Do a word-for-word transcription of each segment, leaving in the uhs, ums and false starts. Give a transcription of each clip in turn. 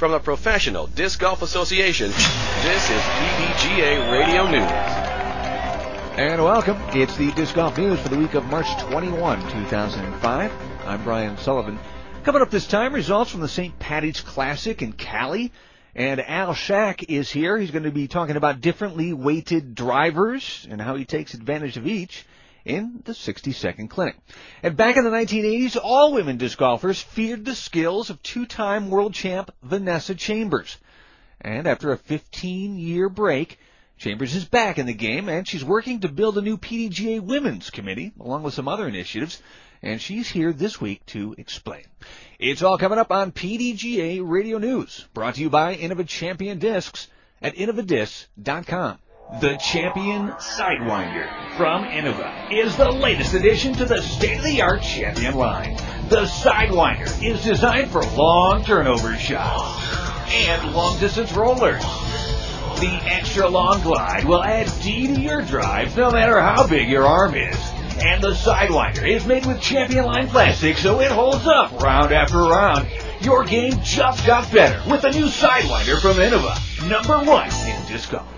From the Professional Disc Golf Association, this is P D G A Radio News. And welcome. It's the Disc Golf News for the week of March twenty-first, two thousand five. I'm Brian Sullivan. Coming up this time, results from the Saint Patty's Classic in Cali. And Al Shack is here. He's going to be talking about differently weighted drivers and how he takes advantage of each in the sixty-second clinic. And back in the nineteen eighties, all women disc golfers feared the skills of two-time world champ Vanessa Chambers. And after a fifteen-year break, Chambers is back in the game, and she's working to build a new P D G A Women's Committee, along with some other initiatives. And she's here this week to explain. It's all coming up on P D G A Radio News, brought to you by Innova Champion Discs at innova discs dot com. The Champion Sidewinder from Innova is the latest addition to the state-of-the-art Champion line. The Sidewinder is designed for long turnover shots and long-distance rollers. The extra long glide will add D to your drives no matter how big your arm is. And the Sidewinder is made with Champion line plastic, so it holds up round after round. Your game just got better with the new Sidewinder from Innova, number one in disc golf.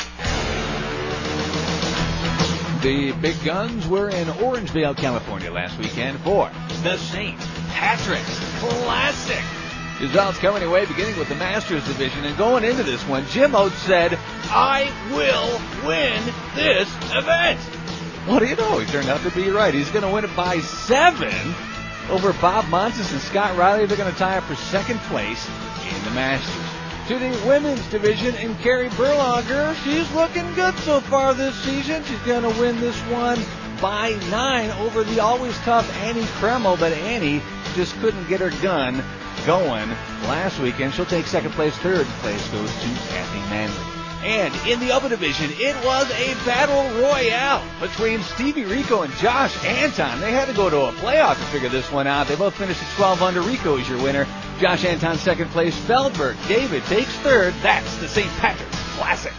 The big guns were in Orangevale, California last weekend for the Saint Patrick's Classic. Results coming away beginning with the Masters division, and going into this one, Jim Oates said, "I will win this event." What do you know? He turned out to be right. He's going to win it by seven over Bob Montes and Scott Riley. They're going to tie up for second place in the Masters. To the women's division, and Carrie Berlanger, she's looking good so far this season. She's going to win this one by nine over the always tough Annie Kreml, but Annie just couldn't get her gun going last weekend. She'll take second place. Third place goes to Kathy Manley. And in the upper division, it was a battle royale between Stevie Rico and Josh Anton. They had to go to a playoff to figure this one out. They both finished at twelve under. Rico is your winner. Josh Anton second place. Feldberg David takes third. That's the Saint Patrick's Classic.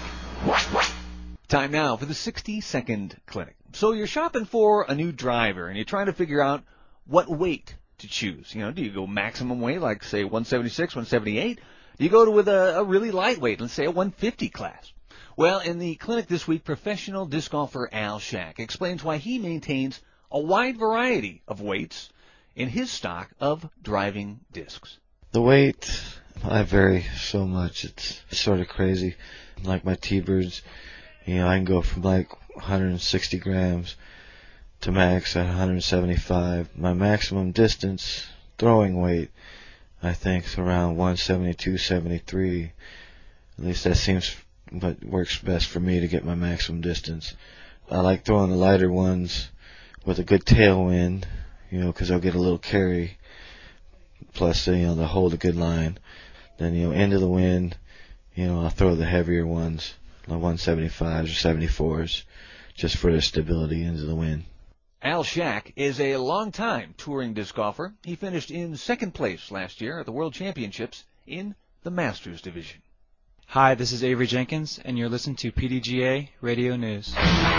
Time now for the sixty-second clinic. So you're shopping for a new driver, and you're trying to figure out what weight to choose. You know, do you go maximum weight, like, say, one seventy-six, one seventy-eight? Do you go to with a, a really lightweight, let's say a one fifty class? Well, in the clinic this week, professional disc golfer Al Shack explains why he maintains a wide variety of weights in his stock of driving discs. The weight, I vary so much. It's sort of crazy. Like my T-Birds, you know, I can go from like one hundred sixty grams to max at one hundred seventy-five. My maximum distance throwing weight, I think, is around one seventy-two, seventy-three. At least that seems what works best for me to get my maximum distance. I like throwing the lighter ones with a good tailwind, you know, because I'll get a little carry. Plus, you know, they'll hold a good line. Then, you know, into the wind, you know, I'll throw the heavier ones, like one seventy-fives or seventy-fours, just for their stability into the wind. Al Shack is a long-time touring disc golfer. He finished in second place last year at the World Championships in the Masters division. Hi, this is Avery Jenkins, and you're listening to P D G A Radio News.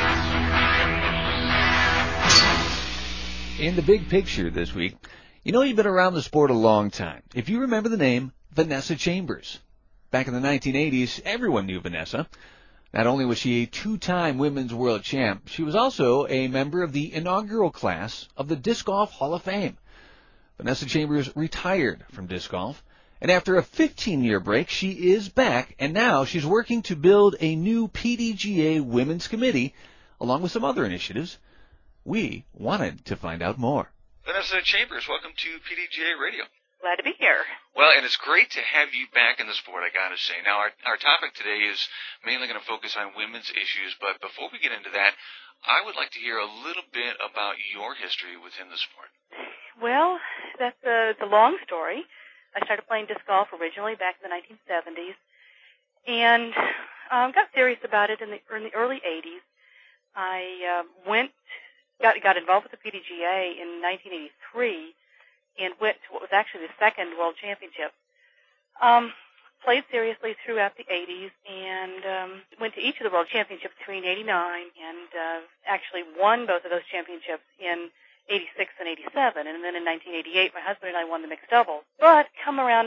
In the big picture this week, you know you've been around the sport a long time if you remember the name Vanessa Chambers. Back in the nineteen eighties, everyone knew Vanessa. Not only was she a two-time women's world champ, she was also a member of the inaugural class of the Disc Golf Hall of Fame. Vanessa Chambers retired from disc golf, and after a fifteen-year break, she is back, and now she's working to build a new P D G A Women's Committee, along with some other initiatives. We wanted to find out more. Vanessa Chambers, welcome to P D G A Radio. Glad to be here. Well, and it's great to have you back in the sport, I gotta say. Now, our, our topic today is mainly going to focus on women's issues, but before we get into that, I would like to hear a little bit about your history within the sport. Well, that's a, it's a long story. I started playing disc golf originally back in the nineteen seventies, and um, got serious about it in the, in the early eighties. I uh, went, got, got involved with the P D G A in nineteen eighty-three, and went to what was actually the second World Championship. Um, played seriously throughout the eighties, and um, went to each of the World Championships between eighty-nine and uh, actually won both of those championships in eighty-six and eighty-seven. And then in nineteen eighty-eight, my husband and I won the mixed doubles. But come around to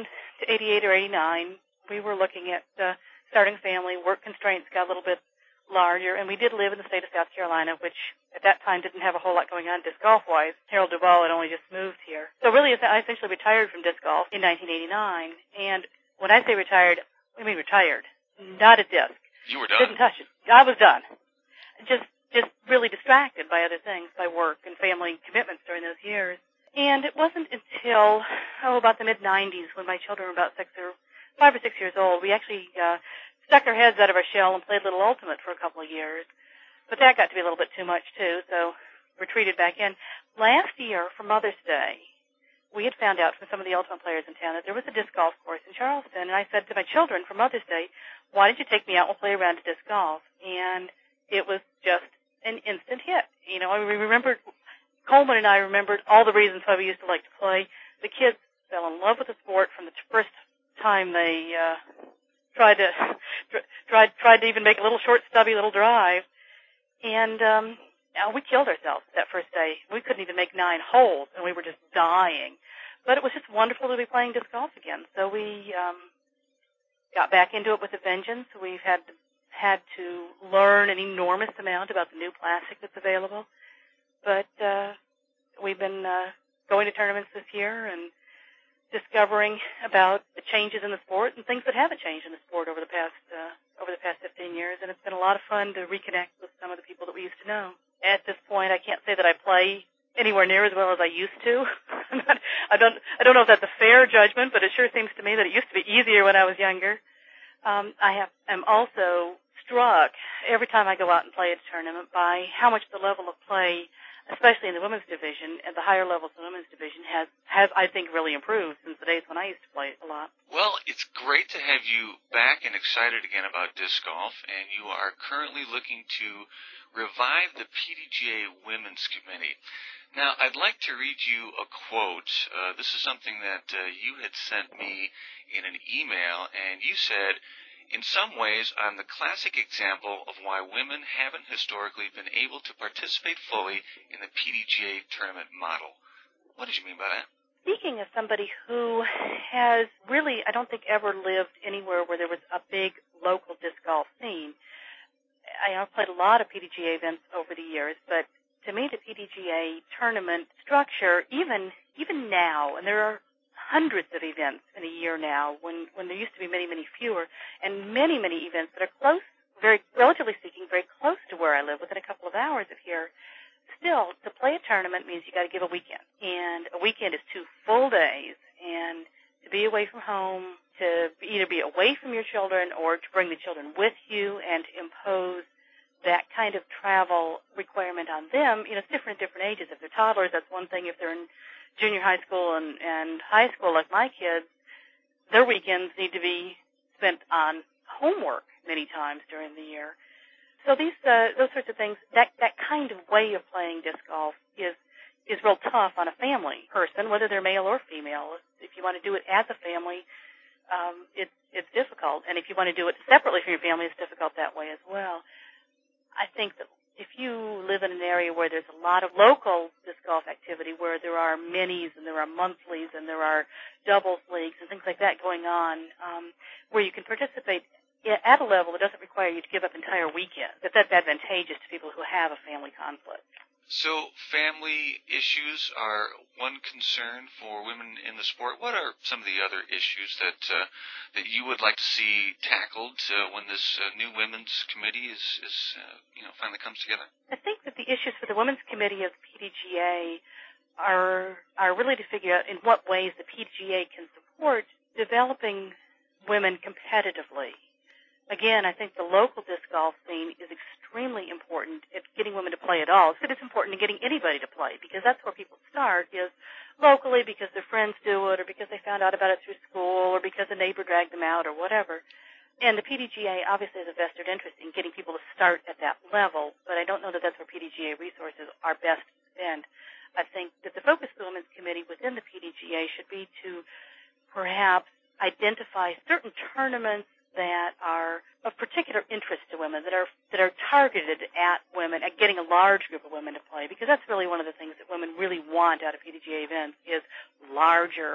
to eighty-eight or eighty-nine, we were looking at uh, starting a family. Work constraints got a little bit larger, and we did live in the state of South Carolina, which at that time didn't have a whole lot going on disc golf-wise. Harold Duvall had only just moved here. So really, I essentially retired from disc golf in nineteen eighty-nine. And when I say retired, I mean retired, not a disc. You were done. Didn't touch it. I was done. Just, just really distracted by other things, by work and family commitments during those years. And it wasn't until, oh, about the mid nineties when my children were about six or five or six years old, we actually uh, stuck our heads out of our shell and played Little Ultimate for a couple of years. But that got to be a little bit too much, too, so retreated back in. Last year, for Mother's Day, we had found out from some of the Ultimate players in town that there was a disc golf course in Charleston, and I said to my children for Mother's Day, why don't you take me out and we'll play around at disc golf? And it was just an instant hit. You know, we remembered, Coleman and I remembered all the reasons why we used to like to play. The kids fell in love with the sport from the first time they uh, tried to tried tried to even make a little short, stubby little drive. And um, we killed ourselves that first day. We couldn't even make nine holes, and we were just dying. But it was just wonderful to be playing disc golf again. So we um, got back into it with a vengeance. We've had had to learn an enormous amount about the new plastic that's available. But uh, we've been uh, going to tournaments this year and discovering about the changes in the sport and things that haven't changed in the sport over the past uh, over the past fifteen years. And it's been a lot of fun to reconnect with some of the people that we used to know. At this point, I can't say that I play anywhere near as well as I used to. I'm not, I don't I don't know if that's a fair judgment, but it sure seems to me that it used to be easier when I was younger. Um, I have am also struck every time I go out and play at a tournament by how much the level of play, especially in the women's division and the higher levels of the women's division, has, has, I think, really improved since the days when I used to play it a lot. Well, it's great to have you back and excited again about disc golf, and you are currently looking to revive the P D G A Women's Committee. Now, I'd like to read you a quote. Uh, this is something that uh, you had sent me in an email, and you said, "In some ways, I'm the classic example of why women haven't historically been able to participate fully in the P D G A tournament model." What did you mean by that? Speaking as somebody who has really, I don't think, ever lived anywhere where there was a big local disc golf scene, I, I've played a lot of P D G A events over the years, but to me, the P D G A tournament structure, even even now, and there are hundreds of events in a year now, when, when there used to be many, many fewer, and many, many events that are close, very, relatively speaking, very close to where I live, within a couple of hours of here. Still, to play a tournament means you got to give a weekend, and a weekend is two full days, and to be away from home, to either be away from your children or to bring the children with you and to impose that kind of travel requirement on them, you know, it's different at different ages. If they're toddlers, that's one thing. If they're in junior high school and, and high school like my kids, their weekends need to be spent on homework many times during the year. So these uh, those sorts of things, that, that kind of way of playing disc golf is is real tough on a family person, whether they're male or female. If you want to do it as a family, um, it's it's difficult. And if you want to do it separately from your family, it's difficult that way as well. I think that if you live in an area where there's a lot of local disc golf activity, where there are minis and there are monthlies and there are doubles leagues and things like that going on, um, where you can participate at a level that doesn't require you to give up entire weekends, that that's advantageous to people who have a family conflict. So family issues are one concern for women in the sport. What are some of the other issues that uh, that you would like to see tackled uh, when this uh, new women's committee is, is uh, you know, finally comes together? I think that the issues for the women's committee of the P D G A are are really to figure out in what ways the P D G A can support developing women competitively. Again, I think the local disc golf scene is extremely important at getting women to play at all. It's important in getting anybody to play, because that's where people start, is locally because their friends do it or because they found out about it through school or because a neighbor dragged them out or whatever. And the P D G A obviously has a vested interest in getting people to start at that level, but I don't know that that's where P D G A resources are best spent. I think that the focus of the Women's Committee within the P D G A should be to perhaps identify certain tournaments that are of particular interest to women, that are that are targeted at women, at getting a large group of women to play, because that's really one of the things that women really want out of P D G A events, is larger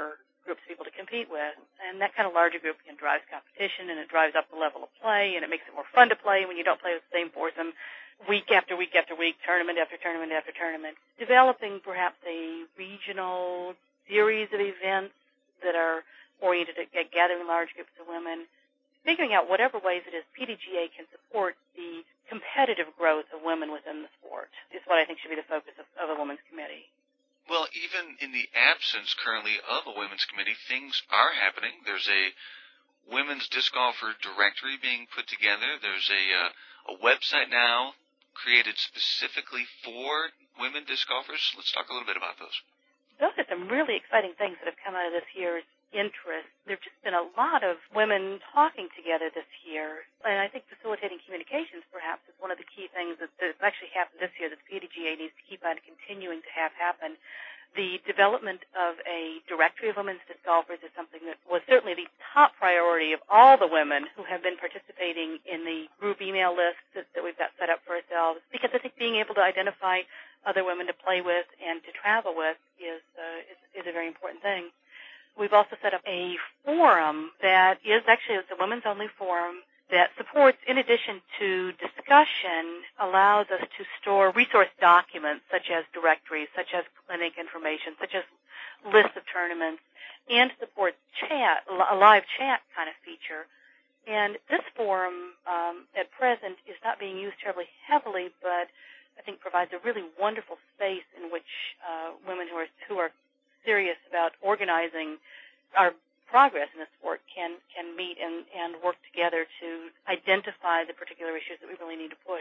groups of people to compete with. And that kind of larger group can drive competition, and it drives up the level of play, and it makes it more fun to play when you don't play with the same foursome week after week after week, tournament after tournament after tournament. Developing perhaps a regional series of events that are oriented at gathering large groups of women, figuring out whatever ways it is P D G A can support the competitive growth of women within the sport is what I think should be the focus of, of a women's committee. Well, even in the absence currently of a women's committee, things are happening. There's a women's disc golfer directory being put together. There's a, uh, a website now created specifically for women disc golfers. Let's talk a little bit about those. Those are some really exciting things that have come out of this year's interest. There have just been a lot of women talking together this year, and I think facilitating communications perhaps is one of the key things that, that's actually happened this year that the P D G A needs to keep on continuing to have happen. The development of a directory of women's disc golfers is something that was certainly the top priority of all the women who have been participating in the group email list that, that we've got set up for ourselves, because I think being able to identify other women to play with and to travel with is, uh, is, is a very important thing. We've also set up a forum that is actually it's a women's-only forum that supports, in addition to discussion, allows us to store resource documents such as directories, such as clinic information, such as lists of tournaments, and supports chat, a live chat kind of feature. And this forum um, at present is not being used terribly heavily, but I think provides a really wonderful space in which uh, women who are who are serious about organizing our progress in the sport can can meet and, and work together to identify the particular issues that we really need to push.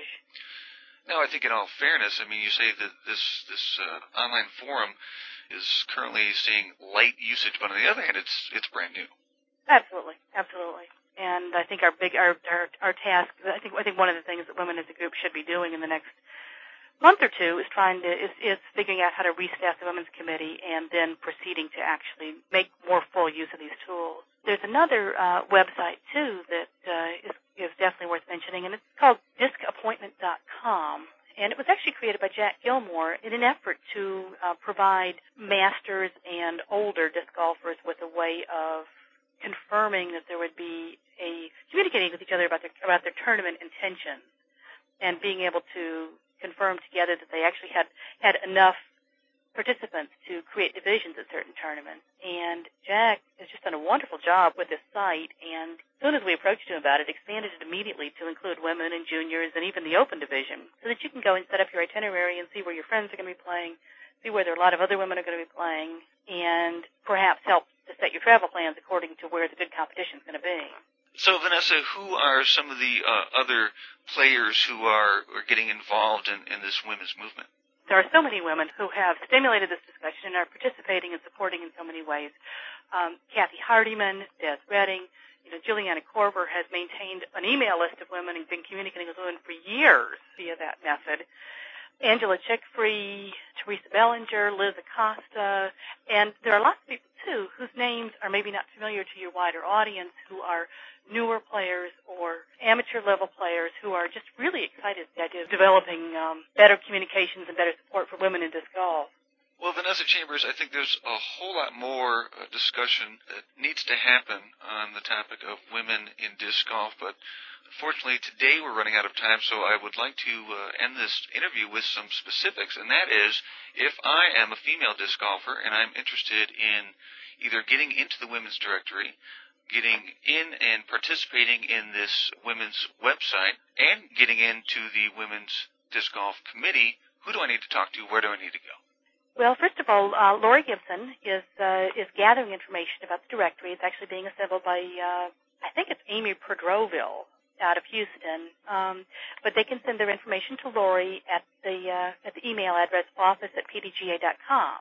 Now, I think in all fairness, I mean, you say that this this uh, online forum is currently seeing light usage, but on the other hand, it's it's brand new. Absolutely, absolutely. And I think our big our our, our task. I think I think one of the things that women as a group should be doing in the next month or two is trying to is, is figuring out how to restaff the women's committee and then proceeding to actually make more full use of these tools. There's another uh, website too that uh, is, is definitely worth mentioning, and it's called disc appointment dot com. And it was actually created by Jack Gilmore in an effort to uh, provide masters and older disc golfers with a way of confirming that there would be a communicating with each other about their about their tournament intentions and being able to confirm together that they actually had, had enough participants to create divisions at certain tournaments. And Jack has just done a wonderful job with this site, and as soon as we approached him about it, expanded it immediately to include women and juniors and even the open division, so that you can go and set up your itinerary and see where your friends are going to be playing, see where there are a lot of other women are going to be playing, and perhaps help to set your travel plans according to where the good competition is going to be. So, Vanessa, who are some of the uh, other players who are, are getting involved in, in this women's movement? There are so many women who have stimulated this discussion and are participating and supporting in so many ways. Um, Kathy Hardiman, Des Redding, you know, Juliana Korber has maintained an email list of women and been communicating with women for years via that method. Angela Chickfree, Teresa Bellinger, Liz Acosta, and there are lots of people, too, whose names are maybe not familiar to your wider audience, who are newer players or amateur-level players who are just really excited at the idea of developing um, better communications and better support for women in disc golf. Well, Vanessa Chambers, I think there's a whole lot more uh, discussion that needs to happen on the topic of women in disc golf, but unfortunately today we're running out of time, so I would like to uh, end this interview with some specifics, and that is, if I am a female disc golfer and I'm interested in either getting into the women's directory, getting in and participating in this women's website, and getting into the women's disc golf committee, who do I need to talk to? Where do I need to go? Well, first of all, uh, Lori Gibson is uh, is gathering information about the directory. It's actually being assembled by, uh, I think it's Amy Perdroville out of Houston. Um, but they can send their information to Lori at the uh, at the email address office at p d g a dot com.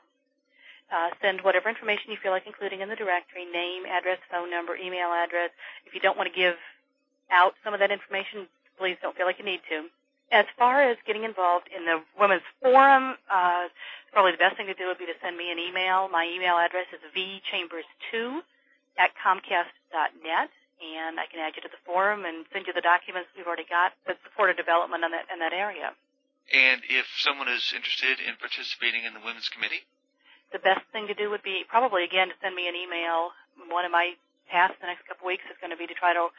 Uh, send whatever information you feel like including in the directory, name, address, phone number, email address. If you don't want to give out some of that information, please don't feel like you need to. As far as getting involved in the women's forum, uh, probably the best thing to do would be to send me an email. My email address is v chambers two at comcast dot net, and I can add you to the forum and send you the documents we've already got that support a development in that, in that area. And if someone is interested in participating in the women's committee? the best thing to do would be probably, again, to send me an email. One of my tasks the next couple weeks is going to be to try to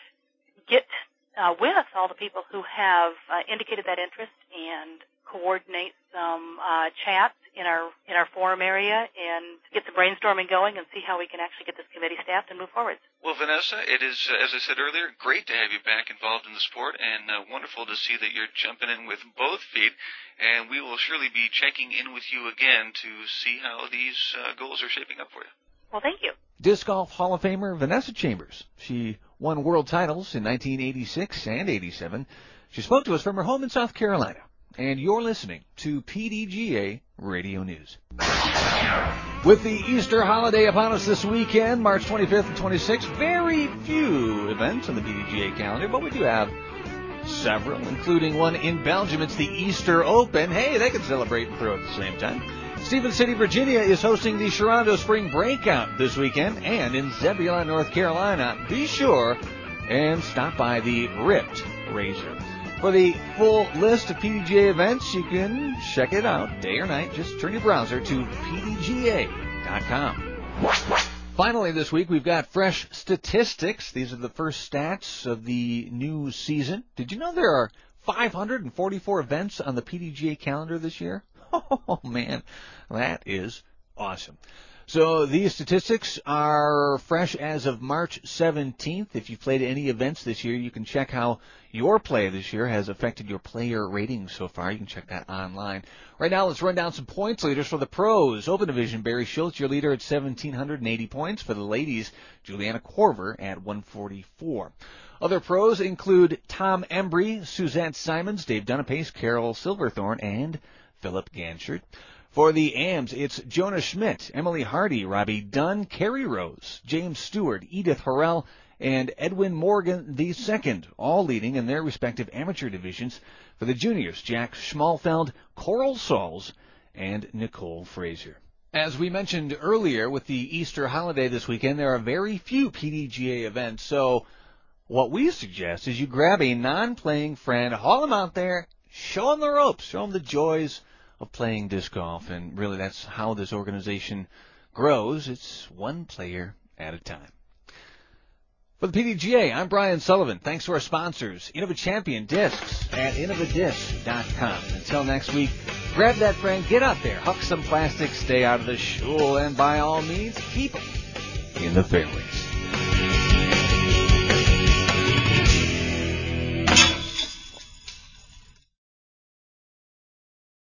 get uh, with all the people who have uh, indicated that interest and coordinate some uh, chats in our in our forum area and get some brainstorming going and see how we can actually get this committee staffed and move forward. Well, Vanessa, it is, uh, as I said earlier, great to have you back involved in the sport, and uh, wonderful to see that you're jumping in with both feet, and we will surely be checking in with you again to see how these uh, goals are shaping up for you. Well, thank you. Disc Golf Hall of Famer Vanessa Chambers. She won world titles in nineteen eighty-six and eighty-seven. She spoke to us from her home in South Carolina. And you're listening to P D G A Radio News. With the Easter holiday upon us this weekend, March twenty-fifth and twenty-sixth, very few events on the P D G A calendar, but we do have several, including one in Belgium. It's the Easter Open. Hey, they can celebrate and throw at the same time. Stephen City, Virginia is hosting the Sharonda Spring Breakout this weekend, and in Zebulon, North Carolina, be sure and stop by the Ripped Razor. For the full list of P D G A events, you can check it out day or night. Just turn your browser to P D G A dot com. Finally this week, we've got fresh statistics. These are the first stats of the new season. Did you know there are five hundred forty-four events on the P D G A calendar this year? Oh, man, that is awesome. So these statistics are fresh as of March seventeenth. If you've played any events this year, you can check how your play this year has affected your player ratings so far. You can check that online. Right now, let's run down some points leaders for the pros. Open Division, Barry Schultz, your leader at one thousand seven hundred eighty points. For the ladies, Juliana Corver at one forty-four. Other pros include Tom Embry, Suzette Simons, Dave Dunapace, Carol Silverthorne, and Philip Ganchert. For the A M S, it's Jonah Schmidt, Emily Hardy, Robbie Dunn, Carrie Rose, James Stewart, Edith Harrell, and Edwin Morgan the Second, all leading in their respective amateur divisions. For the juniors, Jack Schmalfeld, Coral Sauls, and Nicole Frazier. As we mentioned earlier, with the Easter holiday this weekend, there are very few P D G A events, so what we suggest is you grab a non-playing friend, haul them out there, show them the ropes, show them the joys of playing disc golf, and really that's how this organization grows. It's one player at a time. For the P D G A, I'm Brian Sullivan. Thanks to our sponsors, Innova Champion Discs at innova disc dot com. Until next week, grab that friend, get out there, huck some plastic, stay out of the shul, and by all means, keep it in the fairways.